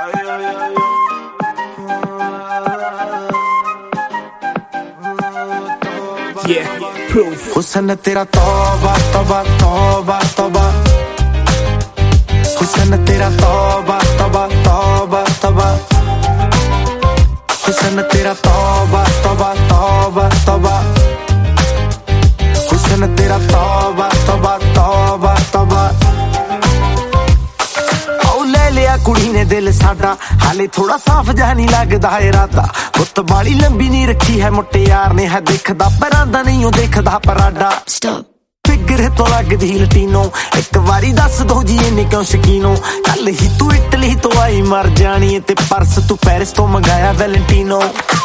हुसन तेरा तौबा तौबा तौबा तौबा, हुसन तेरा तौबा तौबा तौबा तौबा, हुसन तेरा तौबा तौबा तौबा तौबा, हुसन तेरा तौबा तौबा तौबा तौबा। औ ले लिया कुड़ी ने दिल साडा, हाले थोड़ा साफ जा नहीं लगदा इरादा। गुत्त बाली लंबी नहीं रखी है मुट्टे यार ने, है देखदा परांदा नहीं ओ देखदा पराडा। फिगर तो लगदी लटीनो, एक वारी दस दो जी इन्ने क्यों शकीनो। कल ही तू इटली तो आई मर जानी है, ते परस तू पेरिस तो मंगाया वैलेंटिनो।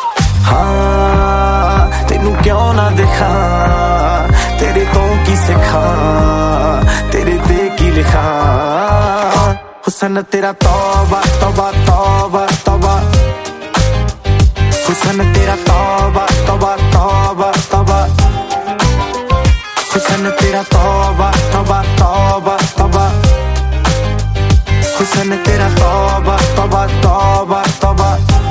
हाँ तेनू क्यों ना दिखा, तेरे तो की सिखा, तेरे ते की लिखा। हुसन तेरा तौबा तौबा तौबा तौबा, हुसन तेरा तौबा तौबा तौबा तौबा, हुसन तेरा तौबा तौबा तौबा तौबा, हुसन तेरा तौबा तौबा तौबा तौबा।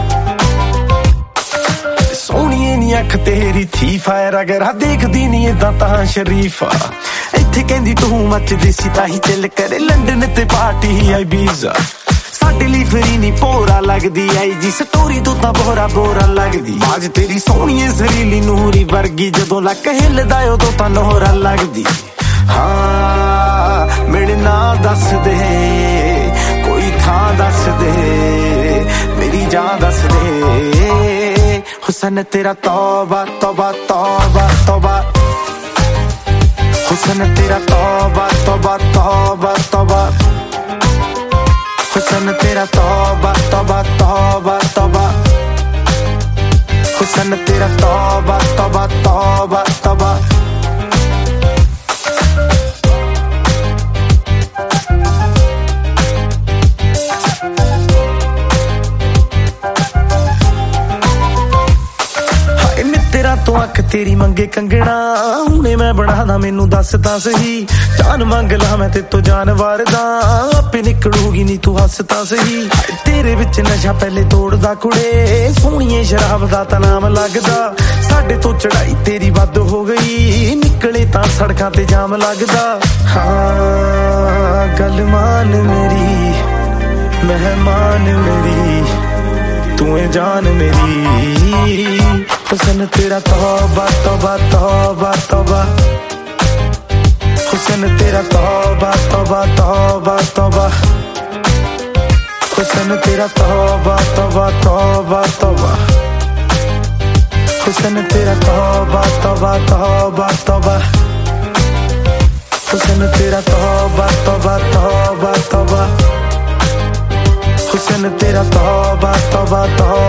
सोहणीए नी अख तेरी थी फायर, अगर आ देखदी नी इदां तां शरीफा। इत्थे कहंदी तू मचदी सी ताही चिल करे, लंडन ते पार्टी आई बीजा। साडे लई फ्री नी भोरा लगदी आई जी, स्टोरी तो तां बोरा बोरा लगदी। बाज तेरी सोहणीए जरीली नूरी वर्गी, जदों लक हिलदा उदों तां नोहरा लगदी। हाँ मेरे नाल दस दे, कोई थां दस दे, मेरी जान दस दे। हुसन तेरा तौबा तौबा तौबा तौबा, हुसन तेरा तौबा तौबा तौबा तौबा, हुसन तेरा तौबा तौबा तौबा तौबा, हुसन तेरा तौबा तौबा तौबा तौबा। तो अख तेरी मंगे कंगना, हुणे मैं बनादा मैनू दस तां सही। जान मंग ला मैं ते तो जानवर दा, आपे निकलूगी नी तू हस तां सही। तेरे विच नशा पहले तोड़दा कुड़े, सोहणीए शराब दा तां नाम लगदा। साडे तो चढ़ाई तेरी वध हो गई, निकले तां सड़कां ते जाम लगदा। हाँ गल मान मेरी, मेहमान मेरी, तू है जान मेरी। हुसन तेरा तौबा तौबा तौबा तौबा, हुसन तेरा तौबा तौबा तौबा तौबा, हुसन तेरा तौबा तौबा तौबा तौबा, हुसन तेरा तौबा तौबा तौबा तौबा, हुसन तेरा तौबा तौबा तौबा तौबा, हुसन तेरा तौबा तौबा तौबा।